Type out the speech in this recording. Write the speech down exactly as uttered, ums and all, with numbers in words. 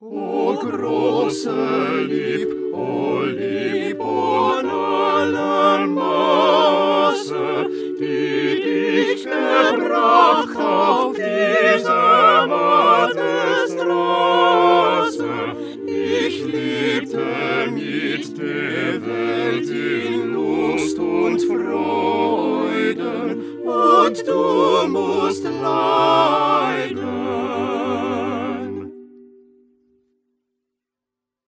O große Lieb, o Lieb von allem Maße, die dich gebracht auf diese matte Straße. Ich lebte mit der Welt in Lust und Freuden, und du musst leiden.